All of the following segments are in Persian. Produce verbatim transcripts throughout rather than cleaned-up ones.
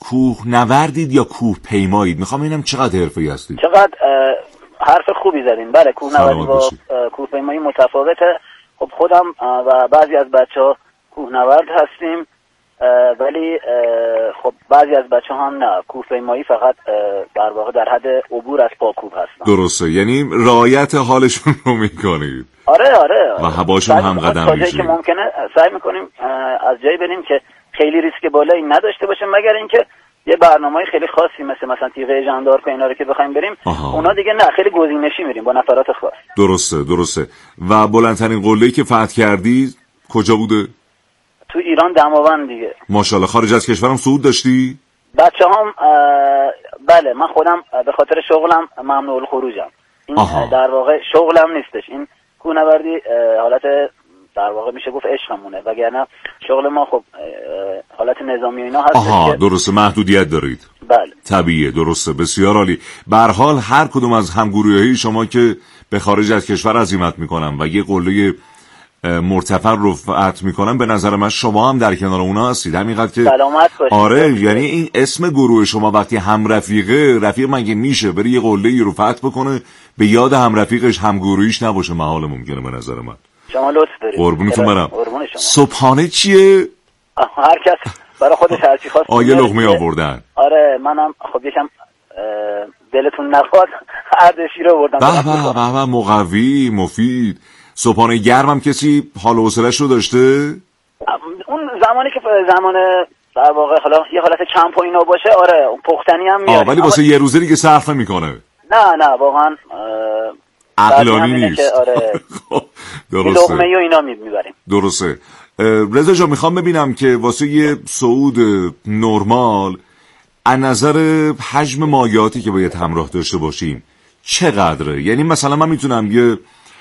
کوه نوردید یا کوه پیمایید؟ میخوام ببینم چقدر حرفه‌ای هستید. چقدر حرف خوبی زدین. بله کوه نوردی با کوه پیمایی متفاوته. خب خودم و بعضی از بچه‌ها کوه نورد هستیم، ولی خب بعضی از بچه‌ها هم نه، کوه پیمایی فقط در واقع در حد عبور از پاکوب هستن. درسته، یعنی رعایت حالشون رو میکنید. آره آره, آره. و هواشون هم قدم تا جایی که ممکنه سعی میکنیم از جایی بریم که خیلی ریسک بالایی نداشته باشه، مگر اینکه یه برنامه‌ای خیلی خاصی مثل مثلا تیغه ژاندارک و اینا رو که بخوایم بریم، آها. اونا دیگه نه، خیلی گزینشی میریم با نفرات خاص. درسته درسته. و بلندترین قله‌ای که فتح کردی کجا بوده؟ تو ایران دماوند دیگه. ماشاءالله. خارج از کشورم صعود داشتی؟ بچه‌هام بله، من خودم به خاطر شغلم ممنوع الخروجم. این آها. در واقع شغلم نیستش، این کوهنوردی حالت در واقع میشه گفت عشقمونه، وگرنه شغل ما خب حالت نظامی و اینا هست. آها درسته، محدودیت دارید. بله طبیعیه. درسته، بسیار عالی. به هر حال هر کدوم از همگروهی شما که به خارج از کشور عزیمت میکنن و یه قله مرتفع رو فتح میکنن، به نظر من شما هم در کنار اونا هستید، همینقدر که سلامت باشید. آره، یعنی این اسم گروه شما وقتی هم رفیقه، رفیق مگه میشه بره یه قله‌ای رو فتح بکنه به یاد هم رفیقش هم گروهیش نباشه؟ محال ممکنه به نظر من. شما لطف دارید. قربونتون برم. صبحانه چیه؟ هر کس برای خودش هر چی خواست. آیه لقمه آوردن. آره منم خب یکم دلتون نخواد اردشیر رو آوردم. به به به به، مقوی، مفید. صبحانه گرمم کسی حال و حوصله‌اش رو داشته؟ اون زمانی که زمان در واقع حالا یه حالت کمپ و اینا باشه، آره اون پختنی هم میاد. ولی واسه یه روزه دیگه صرف نمی‌کنه. نه نه واقعا عقلانی نیست. آره درسته. لقمه و اینا میبریم. درسته. رضا جان میخوام ببینم که واسه یه صعود نرمال از نظر حجم مایعاتی که باید همراه داشته باشیم چقدره؟ یعنی مثلا من میتونم یه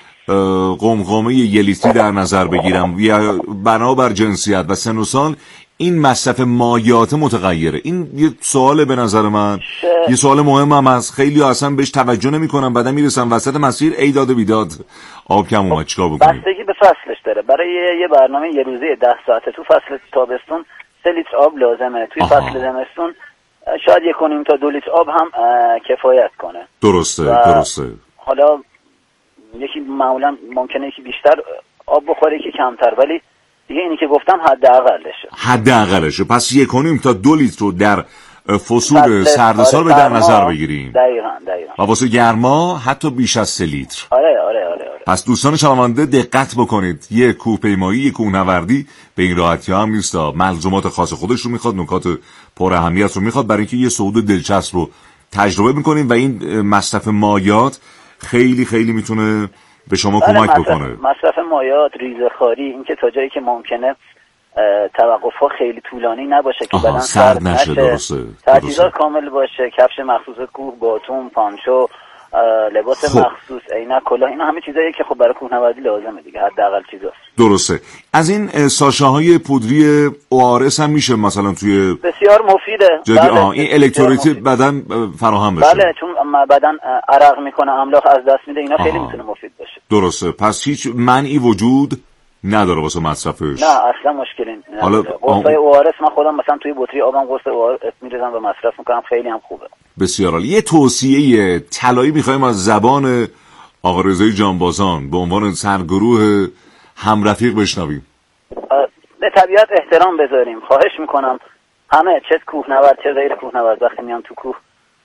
قمقمه یه لیتری در نظر بگیرم یا بنابر جنسیت و سن و سال این مصرف مایعات متغیره؟ این یه سواله به نظر من ش... یه سوال مهم هم هست. خیلی اصلا بهش توجه نمی کنم، بعدا میرسم وسط مسیر ای داد و بیداد آب کم اومد، چیکار بکنیم؟ بستگی به فصلش داره. برای یه برنامه یه روزه ده ساعته تو فصل تابستون سه لیتر آب لازمه، توی آها. فصل زمستون شاید یک و نیم تا دو لیتر آب هم کفایت کنه. درسته درسته. حالا یکی معمولا ممکنه یکی بیشتر آب بخوره یکی کمتر، ولی دیگه اینی که گفتم حداقلشه. حداقلشه. پس یک و نیم تا دو لیتر رو در فصول سرد سال به در نظر بگیریم. دقیقاً دقیقاً. و واسه گرما حتی بیش از سه لیتر. آره آره آره آره. پس دوستان شنونده دقت بکنید، یه کوه پیمایی، یه کوهنوردی به این راحتی هم نیست، ملزومات خاص خودش رو میخواد، نکات پر اهمیت رو میخواد برای اینکه یه صعود دلچسب رو تجربه میکنید و این مصرف مایعات خیلی خیلی میتونه به شما کمک مصرف، بکنه. مصرف مایعات، ریزه‌خواری، اینکه تا جایی که ممکنه توقف‌ها خیلی طولانی نباشه که بدن سرد نشه. درسته. تجهیزات کامل باشه، کفش مخصوص کوه، باتوم، پانچو، لباس خب. مخصوص، عینک، کلاه، اینا همه چیزایی که خب برای کوهنوردی لازمه دیگه، حداقل چیزاست. درسته. از این ساشه‌های پودری او آر اس هم میشه مثلا توی بسیار مفیده. جدی بله. آه این الکترولیت بدن فراهم بشه. بله چون بدن عرق میکنه، املاح از دست میده، اینا آها. خیلی میتونه مفید باشه. درسته. پس هیچ منعی وجود نداره واسه مصرفش؟ نه اصلا مشکلی نداره. حالا قرصای او آر اس من خودم مثلا توی بطری آبم قرص او آر اس میریزم و مصرف میکنم، خیلی هم خوبه. بسیار عالی. یه توصیه طلایی میخوایم از زبان آقا رضای جانبازان به عنوان سرگروه همرفیق بشنویم. به طبیعت احترام بذاریم. خواهش میکنم همه، چه کوهنورد چه غیر کوهنورد، وقتی میان تو کوه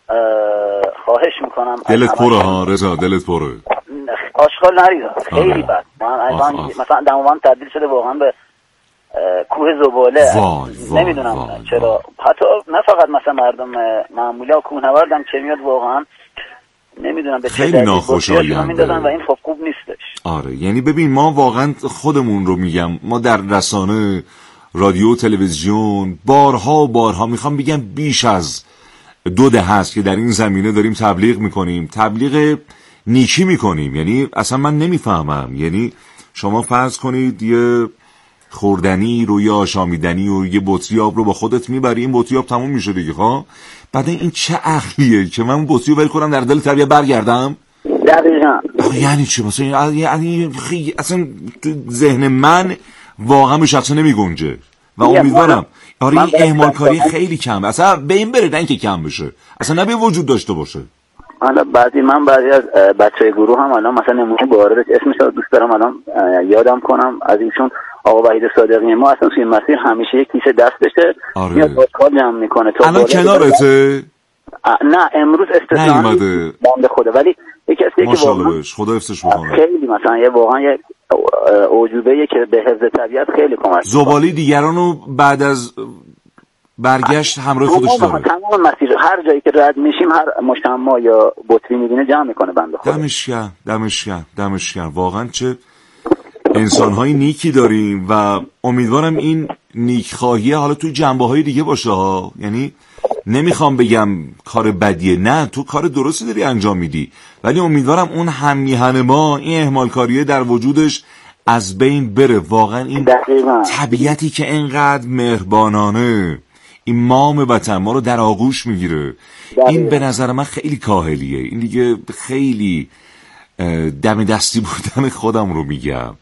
خواهش میکنم دلت پره ها رضا، دلت پره، آشغال نریزن. خیلی بد. من مثلا دماوند تبدیل شده واقعا به کوه زباله. نمیدونم چرا. حتی نه فقط مثلا مردم معمولی ها، کوهنوردم چه میاد واقعا نمیدونم به چه خیلی ناخوشاینده و این خب خوب نیستش. آره یعنی ببین ما واقعا خودمون رو میگم، ما در رسانه، رادیو، تلویزیون بارها و بارها میخوام بگم بیش از دو دهه هست که در این زمینه داریم تبلیغ میکنیم، تبلیغ نیکی میکنیم. یعنی اصلا من نمیفهمم، یعنی شما فرض کنید یه خوردنی رو یا آشامیدنی و یه بطری آب رو با خودت میبری، این بطری آب تموم میشه دیگه. ها بعد این چه عقلیه که من اون بطری رو ول کنم در دل طبیعت برگردم؟ دقیقاً. یعنی چی مثلا؟ یعنی اصلا تو ذهن من واقعا به شخص نمیگنجه و امیدوارم آره این اهمال کاری خیلی کم، اصلا به این بره، نه اینکه کم بشه، اصلا نباید وجود داشته باشه. حالا بعضی من بعضی از بچهای گروه هم الان مثلا نمونه بارش اسمش رو دوست دارم الان یادم کنم از ایشون، آقا وحید صادقی، ما اصلا توی مسیر همیشه یک کیسه دستشه آره. میاد بادکار جمع میکنه تا الان کنارته؟ نه امروز استثنا بنده خدا، ولی یک کسی که واقعا خدا حفظش بکنه خیلی مثلا یه واقعا یه عجوبه‌ای که به حفظ طبیعت خیلی کمک. زباله دیگرانو بعد از برگشت همراه خودش داره. تمام مسیر هر جایی که رد میشیم هر مجتمع یا بطری میبینه جمع میکنه بنده خدا. دمش گرم، دمش گرم، دمش گرم. واقعا چه انسان‌های نیکی داریم و امیدوارم این نیکخواهی حالا توی جنبه‌های دیگه باشه ها. یعنی نمیخوام بگم کار بدیه، نه تو کار درستی داری انجام میدی، ولی امیدوارم اون هم میهن ما این اهمالکاریه در وجودش از بین بره. واقعا این دقیقا. طبیعتی که اینقدر مهربانانه این مام وطن ما رو در آغوش میگیره، این به نظر من خیلی کاهلیه. این دیگه خیلی دم دستی بودن خودم رو میگم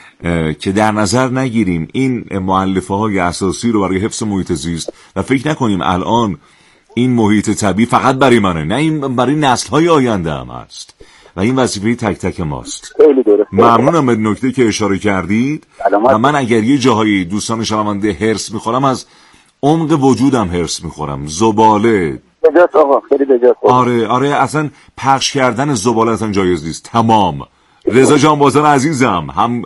که در نظر نگیریم این مؤلفه های اساسی رو برای حفظ محیط زیست و فکر نکنیم الان این محیط طبیعی فقط برای منه، نه این برای نسل های آینده هم هست و این وظیفه تک تک ماست. خیلی درست. ممنونم به نکته که اشاره کردید و من اگر یه جاهای دوستان شنونده هرس میخورم از عمق وجودم هرس میخورم. زباله بجاست آقا، خیلی بجاست. آره آره اصلا پخش کردن زباله اصلا جایز نیست. تمام. رضا جانبازان عزیزم، هم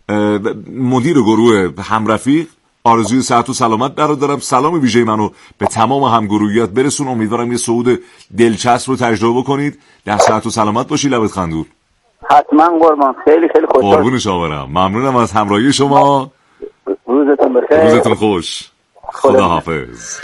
مدیر گروه همرفیق، آرزوی صحت و سلامت برات دارم. سلام ویژه منو به تمام همگروهیات برسون. امیدوارم یه صعود دلچسب رو تجربه بکنید. در صحت و سلامت باشی، لبت خندور. حتما قربان، خیلی خیلی خوشحال. قربون شما، ممنونم از همراهی شما. روزتون بخیر. روزتون خوش. خدا حافظ.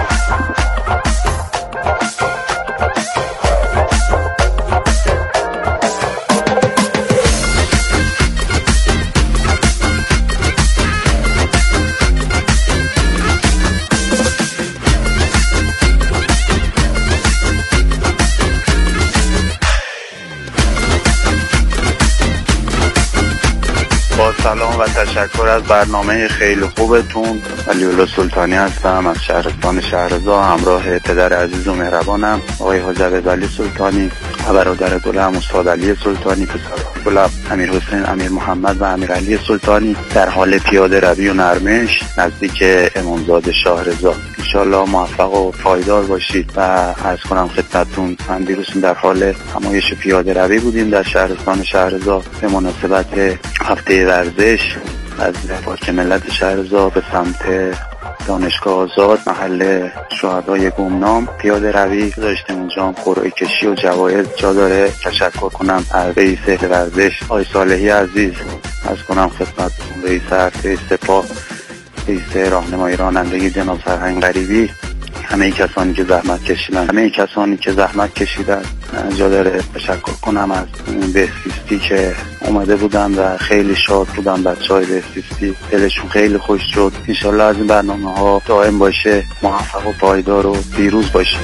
سلام و تشکر از برنامه خیلی خوبتون. علی‌الله سلطانی هستم از شهرستان شهرزا، همراه پدر عزیز و مهربانم آقای حاج ولی سلطانی و برادر دلم استاد علی سلطانی، پسر گلم امیر حسین، امیر محمد و امیر علی سلطانی در حال پیاده روی و نرمش نزدیک امامزاده شاهرضا. انشالله موفق و پایدار باشید و عرض کنم خدمتتون من دیروز در حال همایش پیاده روی بودیم در شهرستان شهرزا به مناسبت هفته ورزش از پارک ملت شهرزا به سمت دانشگاه آزاد محل شهدای گمنام پیاده روی داشتیم. اونجا هم قرعه کشی و جوایز جا داره. تشکر کنم از رئیس ورزش آقای صالحی عزیز، از کنم خدمتتون رئیس ارتش سپاه، رئیس راهنمایی رانندگی جناب سرهنگ غریبی، همه کسانی که زحمت کشیدن همه کسانی که زحمت کشیدن جا داره تشکر کنم از بهزیستی که اومده بودن و خیلی شاد بودن. بچهای بهزیستی دلشون خیلی خوش شد. انشالله از این برنامه ها دائم باشه، موفق و پایدار و پیروز باشه.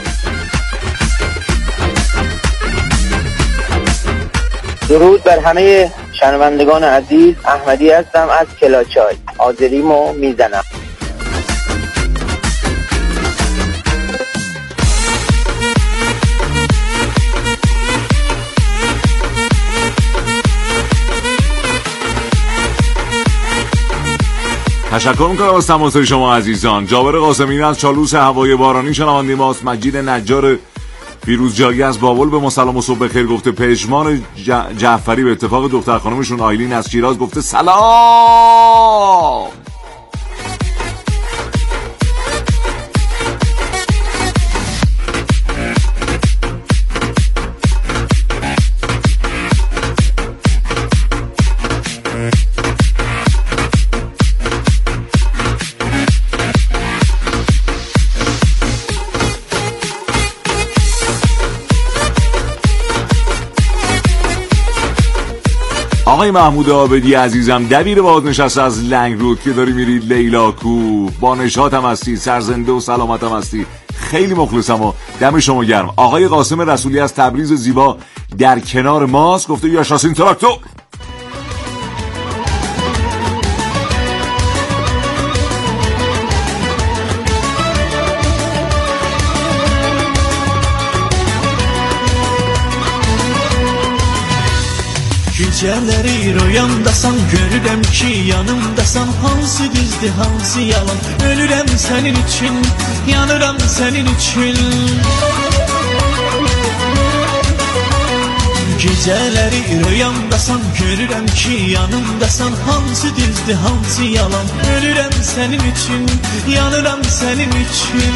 درود بر همه شنوندگان عزیز. احمدی هستم از کلاچای. آذریمو میزنم. تشکر میکنم از تماس شما عزیزان. جابر قاسمی از چالوس هوای بارانی شنونده ماست. مجید نجار فیروزجایی از بابل به ما سلام و صبح بخیر گفته. پژمان جعفری به اتفاق دختر خانمشون آیلین از شیراز گفته سلام. آقای محمود عابدی عزیزم دبیر بازنشسته از لنگ رود که داری میری لیلا کو، با نشاط هم هستی، سرزنده و سلامت هم هستی، خیلی مخلصم و دم شما گرم. آقای قاسم رسولی از تبریز زیبا در کنار ماست گفته یاشاسین تراکتور. Gecələri rüyamdasan, görürəm ki yanımdasan. Hansı düzdür, hansı yalan? Ölürəm sənin üçün, yanıram sənin üçün. Gecələri rüyamdasan, görürəm ki yanımdasan. Hansı düzdür, hansı yalan? Ölürəm sənin üçün, yanıram sənin üçün.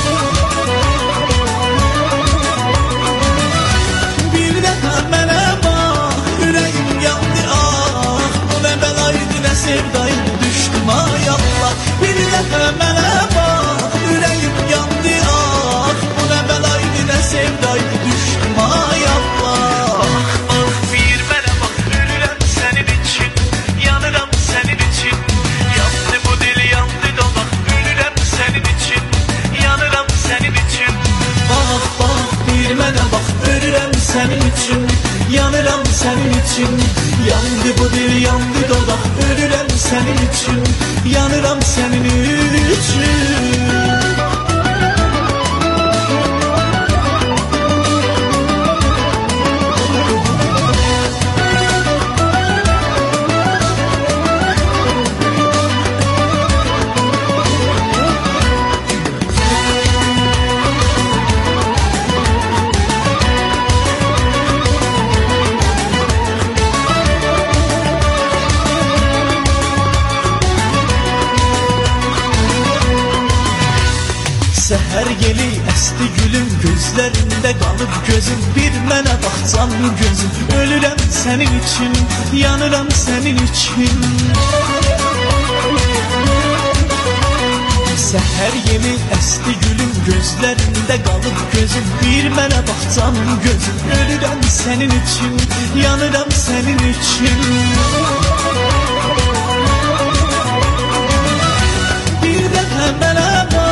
Bir dəfə mənə bax, ürəyim yandı ah. Bu nə bəlaydı, nə sevdaydı, düşdüm ay Allah. Bir dəfə mənə bax, ürəyim yandı ah. Bu nə bəlaydı, nə sevdaydı, düşdüm ay Allah. Sənin üçün, yanıram sənin üçün. Yandı bu dil, yandı dodaq. Ölürəm sənin üçün, yanıram sənin üçün. Səhər yeli əsti gülüm, gözlərində qalıb gözüm. Bir mənə baxsan gözüm, ölürəm sənin üçün, yanıram sənin üçün. Səhər yeli əsti gülüm, gözlərində qalıb gözüm. Bir mənə baxsan gözüm, ölürəm sənin üçün, yanıram sənin üçün. Bir dəfə mənə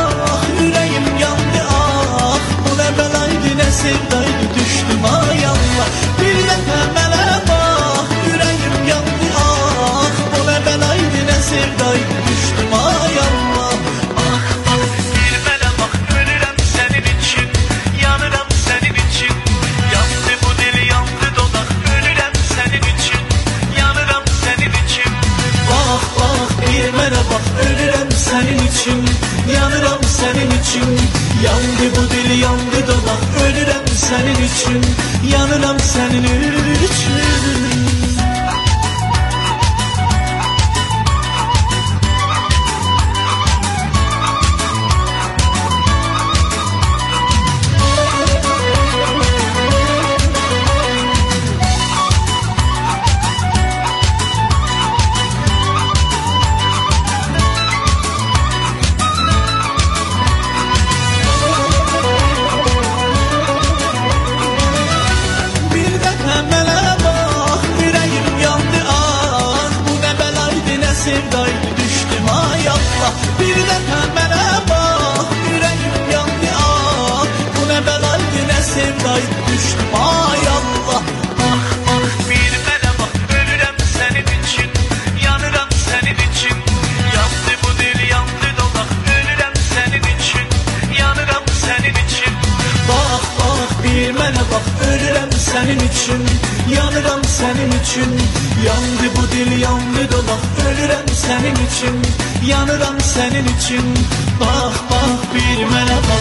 sevdaydı, düşdüm ay Allah. Bir dəfə mənə bax, ürəyim yandı ah. Bu nə bəlaydı, nə sevdaydı, düşdüm ay Allah. Bax, bax, bir mənə bax, ölürəm sənin üçün, yanıram sənin üçün. Yandı bu dil, yandı dodaq, ölürəm sənin üçün, yanıram sənin üçün. Bax, bax, bir mənə bax, ölürəm sənin üçün, yanıram sənin üçün. Yandı bu dil, yandı dodaq, ölürəm sənin üçün, yanıram sənin üçün. Sevdaydı, düşdüm ay Allah. Bir dəfə mənə bax, ürəyim yandı ah. Bu nə bəlaydı, nə sevdaydı, düşdüm ay Allah. Bax, bax, bir mənə bax, ölürəm sənin üçün, yanıram sənin üçün. Yandı bu dil, yandı dodaq, ölürəm sənin üçün, yanıram sənin üçün. Bax, bax, bir mənə bax, ölürəm sənin üçün, yanıram sənin üçün. Yandı bu dil, yandı dodaq, ölürəm sənin üçün, yanıram sənin üçün. Bax, bax, bir mənə bax.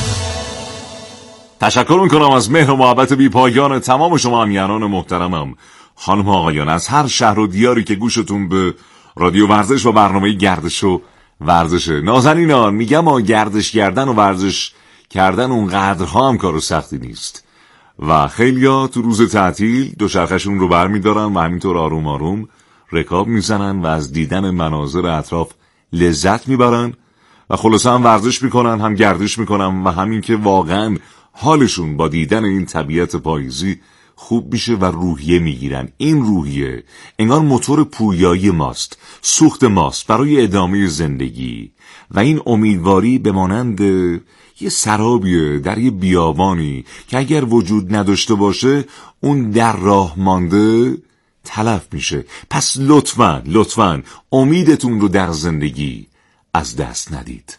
تشکر میکنم از مهر و محبت بی پایان تمام شما همیهنان محترمم. خانم آقایان از هر شهر و دیاری که گوشتون به رادیو ورزش و برنامه گردش و ورزشه. نازنینان میگم ما گردش کردن و ورزش کردن اون قدرها هم کارو سختی نیست و خیلیا تو روز تعطیل دوچرخه‌شون رو برمیدارن و همینطور آروم آروم رکاب میزنن و از دیدن مناظر اطراف لذت میبرن و خلاصا هم ورزش میکنن، هم گردش میکنن و همین که واقعا حالشون با دیدن این طبیعت پاییزی خوب میشه و روحیه میگیرن. این روحیه انگار موتور پویایی ماست، سوخت ماست برای ادامه زندگی و این امیدواری به مانند یه سرابیه در یه بیابانی که اگر وجود نداشته باشه اون در راه مانده تلف میشه. پس لطفاً لطفاً امیدتون رو در زندگی از دست ندید.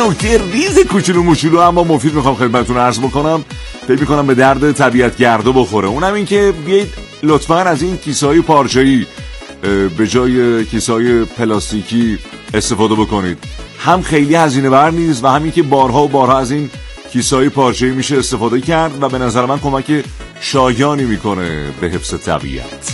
نکته ریز کوچولو موچولو اما مفید میخوام خدمتتون عرض بکنم، فکر میکنم به درد طبیعت گردا بخوره. اونم این که بیایید لطفاً از این کیسه‌های پارچه‌ای به جای کیسه‌های پلاستیکی استفاده بکنید. هم خیلی هزینه بر نیست و همین که بارها و بارها از این کیسه‌های پارچه‌ای میشه استفاده کرد و به نظر من کمک شایانی میکنه به حفظ طبیعت.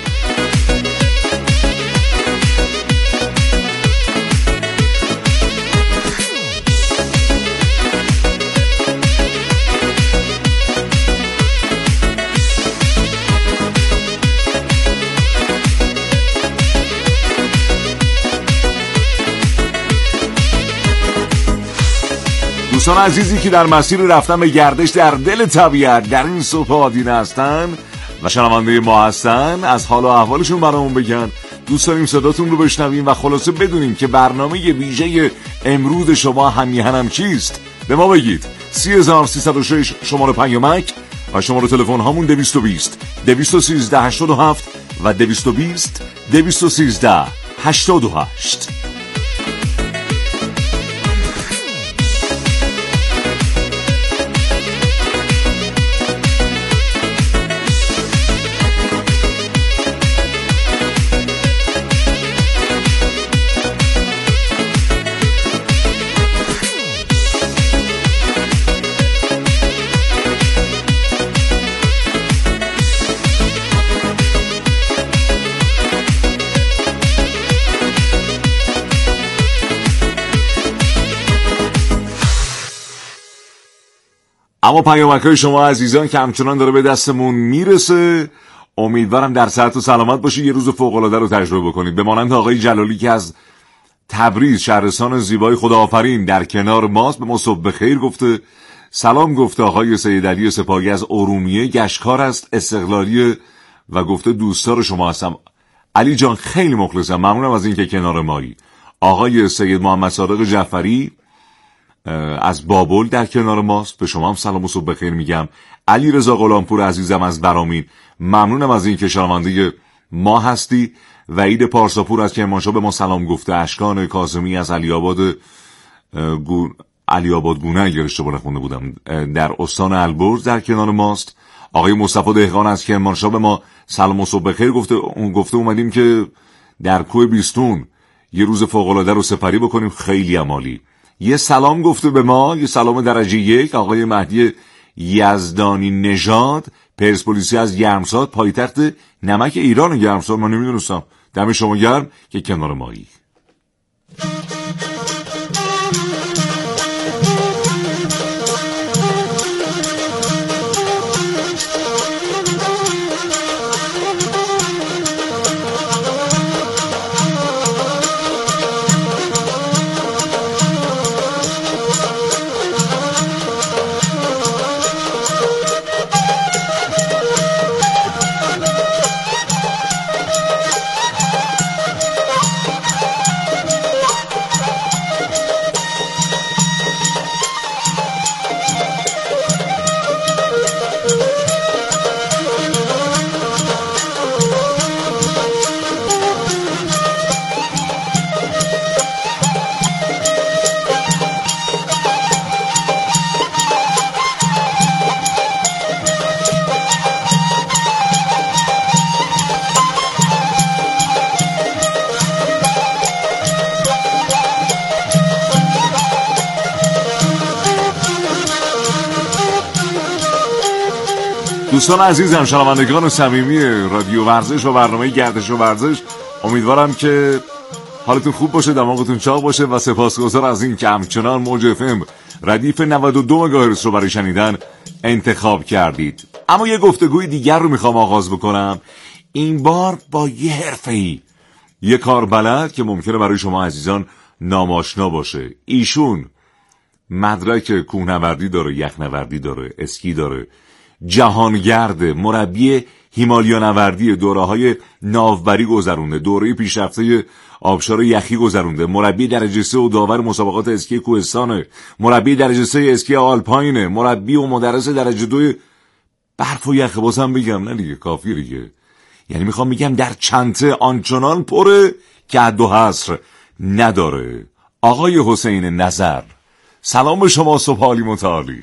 دوستان عزیزی که در مسیر رفتن به گردش در دل طبیعت در این صبح آدینه هستن و شنونده ما هستن، از حال و احوالشون برامون بگن. دوست داریم صداتون رو بشنویم و خلاصه بدونیم که برنامه ویژه امروز شما همیهنم چیست. به ما بگید. سه هزار سیصد و شش شماره پیامک و شماره تلفن هامون دویست و بیست دویست و سیزده هشتاد و هفت و دویست و بیست دویست و سیزده هشتاد و هشت. اما پیامک‌های شما عزیزان که همچنان داره به دستمون میرسه، امیدوارم در صحت و سلامت باشید، یه روز فوق‌العاده رو تجربه کنید. به مانند آقای جلالی که از تبریز، شهرستان زیبای خداآفرین در کنار ماست، به ما صبح بخیر گفته. سلام گفته آقای سید علی سپاهی از ارومیه، گشتکار است، استقلالی و گفته دوستدار شما هستم. علی جان خیلی مخلصم، ممنونم از اینکه کنار مایی. آقای سید محمد صادق جعفری از بابل در کنار ماست، به شما هم سلام و صبح بخیر میگم. علی رضا غلامپور عزیزم از برامین، ممنونم از این که شنونده ما هستی. وحید پارساپور از کرمانشاه به ما سلام گفته. اشکان کاظمی از علی آباد گو... علی آباد گونه اگر اشتباه نخونده بودم در استان البرز در کنار ماست. آقای مصطفی دهقان از کرمانشاه به ما سلام و صبح بخیر گفته. اون گفته اومدیم که در کوه بیستون یه روز فوق العاده رو سپری بکنیم، خیلی عالی. یه سلام گفته به ما، یه سلام درجه یک، آقای مهدی یزدانی نژاد، پرسپولیسی از گرمساد، پایتخت نمک ایران گرمساد. من نمیدونستم. دم شما گرم که کنار مایی. دوستان عزیزم، شنوندگان صمیمی رادیو ورزش و برنامه گردش و ورزش، امیدوارم که حالتون خوب باشه، دماغتون چاق باشه و سپاسگزار از این که همچنان موج اف ام ردیف نود و دو مگاهرتز رو برای شنیدن انتخاب کردید. اما یه گفتگوی دیگر رو میخوام آغاز بکنم، این بار با یه حرفه‌ای، یه کار بلد که ممکنه برای شما عزیزان ناماشنا باشه. ایشون مدرک کوهنوردی داره، یخنوردی داره، اسکی داره، جهانگرد، مربی هیمالیا نوردی، دوره‌های ناوبری گذرونده، دوره پیشرفته آبشار یخی گذرونده، مربی درجه سه و داور مسابقات اسکی کوهستانه، مربی درجه سه اسکی آلپاینه، مربی و مدرس درجه دو برف و یخ. بازم بگم نه دیگه، کافیه دیگه. یعنی میخوام بگم در چنته آنچنان پره که حد و حصر نداره. آقای حسین نظر، سلام به شما، صبح عالی متعالی.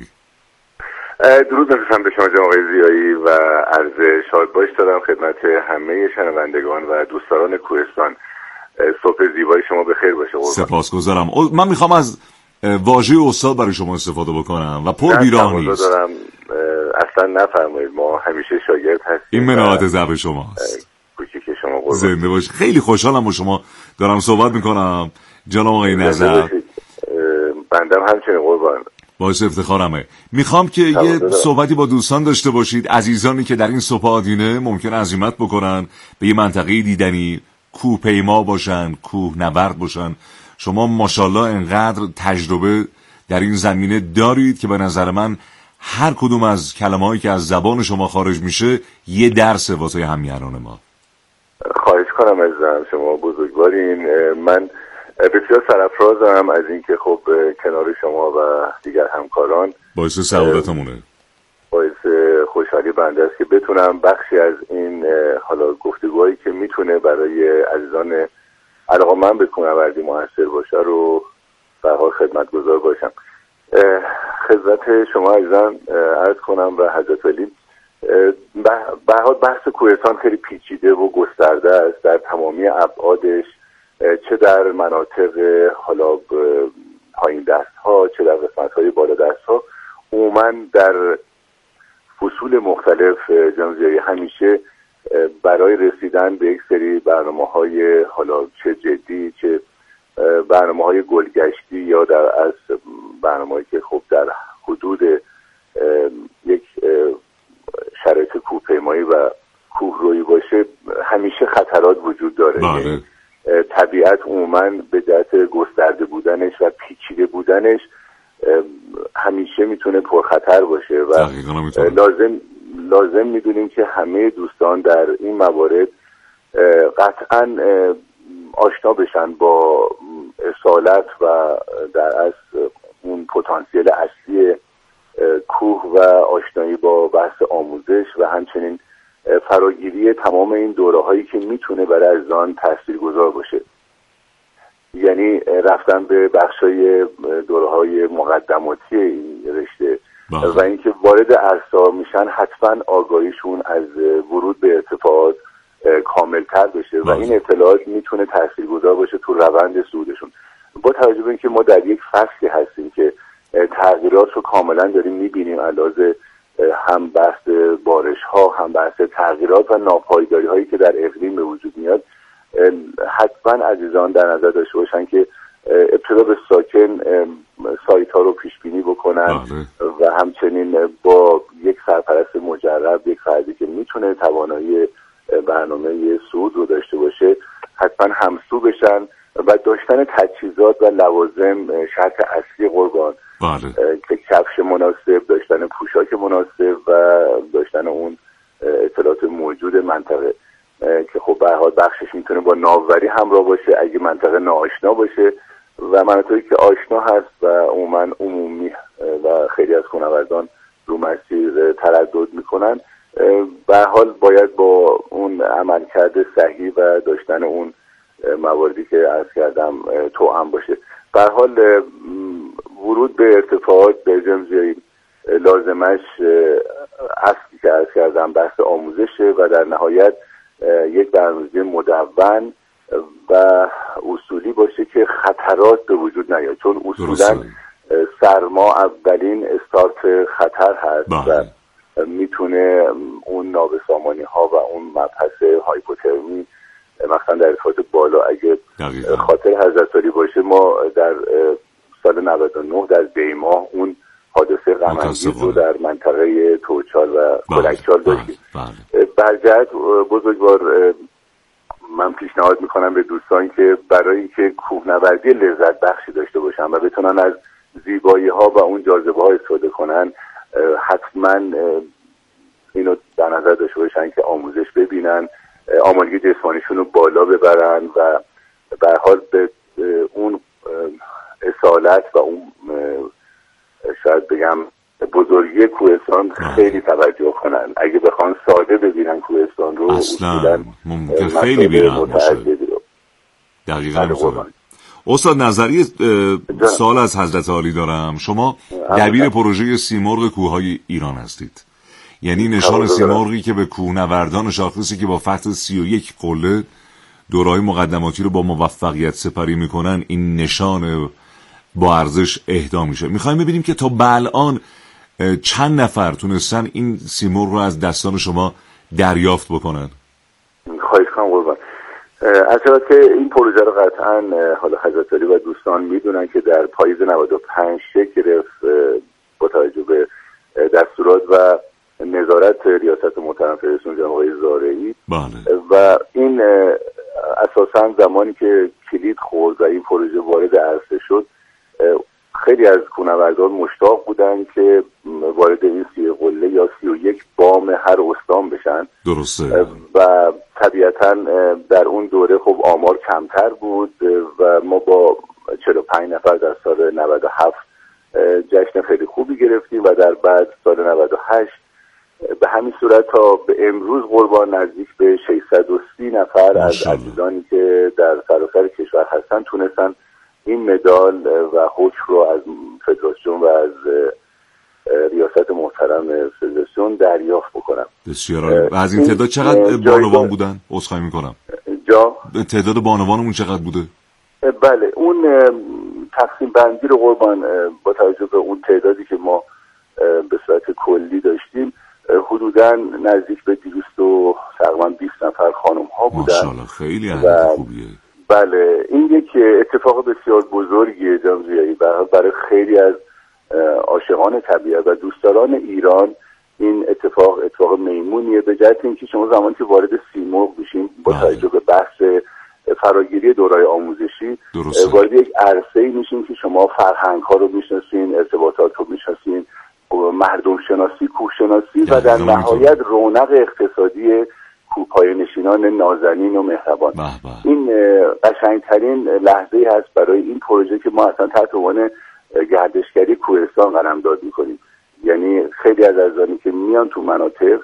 درود می‌فرستم به شما جناب آقای ضیایی و عرض شادباش دارم خدمت همه شنوندگان و دوستداران کوهستان. صبح زیبای شما بخیر باشه قربان. سپاسگزارم. من میخوام از واژه استاد برای شما استفاده بکنم و پر بیراه نیست. دارم اصلا نفرمایید، ما همیشه شاگرد هستیم. این مناعت ضرب شماست. کوچیک شما قربان. زنده باش. خیلی خوشحالم با شما دارم صحبت میکنم جناب آقای نظر. بندم همچنین قربان. باعث افتخارمه. میخوام که یه صحبتی با دوستان داشته باشید، عزیزانی که در این صبح آدینه ممکن عزیمت بکنن به یه منطقه دیدنی، کوه پیما باشن، کوه نورد باشن. شما ماشاءالله انقدر تجربه در این زمینه دارید که به نظر من هر کدوم از کلمه‌هایی که از زبان شما خارج میشه یه درس واسه همیهنان ما. خواهش کنم عزیزم، شما بزرگوارین. من بسیار سرافرازم از اینکه خب کنار شما و دیگر همکاران باعث سعادتمونه، باعث خوشحالی بنده است که بتونم بخشی از این حالا گفتگوهایی که میتونه برای عزیزان علاقه‌مند به کوهنوردی موثر باشه رو به حال خدمتگزار باشم. خدمت شما عزیزان عرض کنم و حضرت علی، به حال بحث کوهستان خیلی پیچیده و گسترده است در تمامی ابعادش، چه در مناطق حالا پایین دست ها چه در قسمت های بالا دست ها. عموما در فصول مختلف جنزیایی همیشه برای رسیدن به یک سری برنامه های حالا چه جدی چه برنامه های گلگشتی یا در از برنامه هایی که خب در حدود یک شرایط کوهپیمایی و کوهرویی باشه همیشه خطرات وجود داره. بله. طبیعت عموما به جهت گسترده بودنش و پیچیده بودنش همیشه میتونه پرخطر باشه و لازم لازم میدونیم که همه دوستان در این موارد قطعا آشنا بشن با اصالت و در اصل اون پتانسیل اصلی کوه و آشنایی با بحث آموزش و همچنین فراگیری تمام این دوره هایی که میتونه برای عزیزان تاثیرگذار باشه. یعنی رفتن به بخشای دوره های مقدماتی این رشته و اینکه وارد عرصه میشن حتما آگاهیشون از ورود به ارتفاعات کاملتر بشه و این اطلاعات میتونه تاثیرگذار باشه تو روند صعودشون. با توجه به اینکه ما در یک فصلی هستیم که تغییرات رو کاملا داریم میبینیم، علاوه هم بحث بارش ها هم بحث تغییرات و ناپایداری هایی که در اقلیم به وجود میاد، حتما عزیزان در نظر داشته باشن که ابتدا به ساکن سایت ها رو پیش بینی بکنن و همچنین با یک سرپرست مجرب، یک فردی که میتونه توانایی برنامه صعود رو داشته باشه حتما همسو بشن و داشتن تجهیزات و لوازم شرط اصلی قربان. بله. که کفش مناسب، داشتن پوشاک مناسب و داشتن اون اطلاعات موجود منطقه که خب به هر حال بخشش میتونه با ناوبری همراه باشه اگه منطقه ناآشنا باشه و مناطقی که آشنا هست و عموما عمومی و خیلی از کوهنوردان رو مسیر تردد میکنن، به هر حال باید با اون عملکرد صحیح و داشتن اون مواردی که عرض کردم توأم باشه. به هر حال ورود به ارتفاعات به جنزیایی لازمش اصلی که عرض کردم بحث آموزشه و در نهایت یک برنامه‌ریزی مدون و اصولی باشه که خطرات به وجود نیاد، چون اصولا سرما اولین استارت خطر هست و میتونه اون نابسامانی ها و اون مبحث هایپوترمی مثلا در ارتفاعات بالا اگه دقیقا. خاطر حضرت علی باشه، ما در سال نود و نه در دیما اون حادثه غم‌انگیز رو در منطقه توچال و کلکچال داشتیم. برجت بزرگوار من پیشنهاد میکنم به دوستان که برای اینکه کوهنوردی لذت بخشی داشته باشن و بتونن از زیبایی ها و اون جاذبه ها استفاده کنن، حتما اینو در نظر داشته باشن که آموزش ببینن، آمادگی جسمانیشون رو بالا ببرن و به هر حال به اون اصالت و اون شاید بگم بزرگی کوهستان خیلی توجه کنن. اگه بخوان ساده ببینن کوهستان رو اصلا ممکن خیلی بیرن باشه. دقیقا اینطوره. استاد نظری سوال از حضرت عالی دارم. شما دبیر پروژه سیمرغ کوههای ایران هستید، یعنی نشان سیمرغی که به کوهنوردان شاخصی که با فتح سی و یک قله دوره‌های مقدماتی رو با موفقیت سپری میکنن این نشان با ارزش اهدا میشه. میخوایم ببینیم که تا به الان چند نفر تونستن این سیمرغ رو از دستان شما دریافت بکنن؟ خواهش کنم قربان. البته این پروژه رو قطعا حالا حضرت علی و دوستان میدونن که در پاییز نود و پنج شکل گرفت با توجه به دستورات و نظارت ریاست محترم فدراسیون جناب آقای زارعی. بله. و این اساساً زمانی که کلید خورد و این پروژه وارد عرصه شد، خیلی از کوهنوردان مشتاق بودن که وارد این سی قله یا سی و یک بام هر استان بشن. درسته. و طبیعتاً در اون دوره خب آمار کمتر بود و ما با چهل و پنج نفر در سال نود و هفت جشن خیلی خوبی گرفتیم و در بعد سال نود و هشت به همین صورت تا به امروز قربان نزدیک به ششصد و سی نفر از عزیزانی که در سراسر کشور هستن تونستن این مدال و حکم رو از فدراسیون و از ریاست محترم فدراسیون دریافت بکنم. بسیار عالی. و از این تعداد چقدر بانوان بودن؟ عذرخواهی میکنم. جا تعداد بانوانمون چقدر بوده؟ بله، اون تقسیم بندی رو قربان با توجه به اون تعدادی که ما به صورت کلی داشتیم حدوداً نزدیک به دویست و تقریباً بیست نفر خانم ها بودن. ماشاءالله، خیلی عدد خوبیه. بله، این یک اتفاق بسیار بزرگیه جناب ضیایی برای خیلی از عاشقان طبیعت و دوستداران ایران. این اتفاق اتفاق میمونیه به جهت اینکه شما زمانی که وارد سیمرغ میشین با توجه به بحث فراگیری دوره‌های آموزشی وارد یک عرصه‌ای میشین که شما فرهنگ ها رو میشناسین، ارتباطات رو میشناسین، مردم شناسی، کوه شناسی و در نهایت رونق اقتصادی کوهپایه نشینان نازنین و مهربان. این قشنگترین لحظه‌ای هست برای این پروژه که ما اصلا تحت عنوان گردشگری کوهستان قلمداد میکنیم. یعنی خیلی از عزیزانی که میان تو مناطق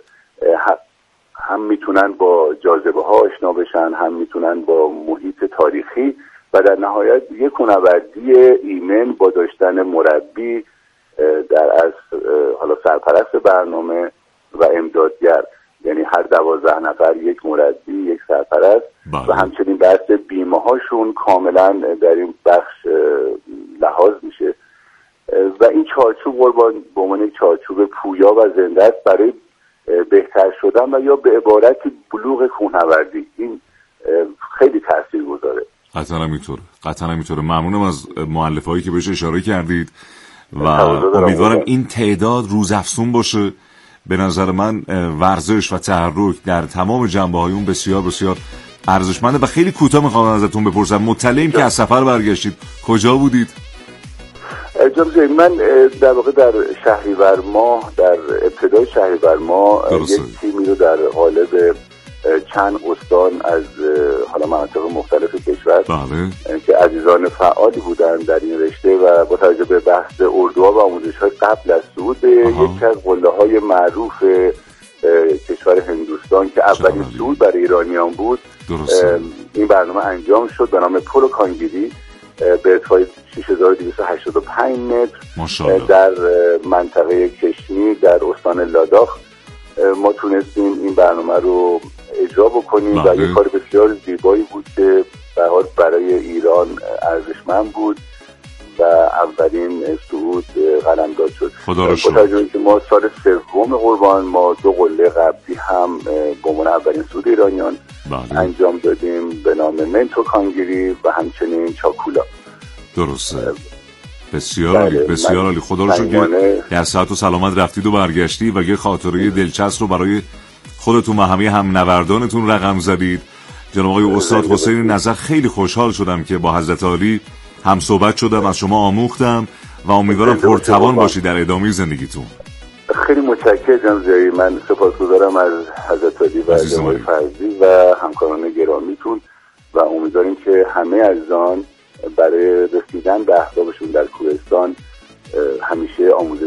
هم میتونن با جاذبه ها آشنا بشن، هم میتونن با محیط تاریخی و در نهایت یک کوهنوردی ایمن با داشتن مربی در از حالا سرپرست برنامه و امدادگر، یعنی هر دوازده نفر یک مربی، یک سرپرست و همچنین بحث بیمه هاشون کاملا در این بخش لحاظ میشه و این چارچوب قربان به عنوان یک چارچوب پویا و زنده است برای بهتر شدن و یا به عبارت بلوغ کوهنوردی. این خیلی تاثیرگذاره. قطعا همینطوره، قطعا همینطوره. ممنونم از مؤلفه‌هایی که بهش اشاره کردید و امیدوارم این تعداد روزافزون باشه. به نظر من ورزش و تحرک در تمام جنبه‌های اون بسیار بسیار ارزشمنده. و خیلی کوتاه میخوام ازتون بپرسم، مطلعیم که از سفر برگشتید کجا بودید؟ جناب من در واقع در شهریور ماه، در ابتدای شهریور ماه یک تیمی رو در قالب چند استان از حالا مناطق مختلف کشور بله. که عزیزان فعالی بودن در این رشته و با توجه به بحث اردوها و آموزش‌های قبل از صعود به یکی از قله‌های معروف کشور هندوستان که اولین صعود برای ایرانیان بود درسته. این برنامه انجام شد به نام پل کانگیری به ارتفاع شش هزار و دویست و هشتاد و پنج متر در منطقه کشمیر در استان لاداخ. ما تونستیم این برنامه رو اجرا بکنیم و یک کار بسیار زیبایی بود که به حال برای ایران ارزشمند بود و اولین صعود قلمداد شد. خدا رو شکر. با توجه به اینکه ما سال سوم قربان ما دو قله قبلی هم به عنوان اولین صعود ایرانیان بله. انجام دادیم به نام منتو کانگیری و همچنین چاکولا. درسته. بسیار عالی، بسیار عالی. خدا رو شکر در صحت و سلامت رفتید و برگشتی و یه خاطره دلچسب رو برای خودتون و همه هم نوردانتون رقم زدید. جناب آقای استاد حسین نظر، خیلی خوشحال شدم که با حضرت عالی هم صحبت شدم، از شما آموختم و امیدوارم پرتوان باشید در ادامه زندگیتون. خیلی متشکرم جناب زیایی. من سپاسگزارم از حضرت عالی و جناب فرزی و همکاران گرامیتون و امیدواریم که همه عزیزان برای رسیدن به اهدافشون در کوهستان همیشه آموزش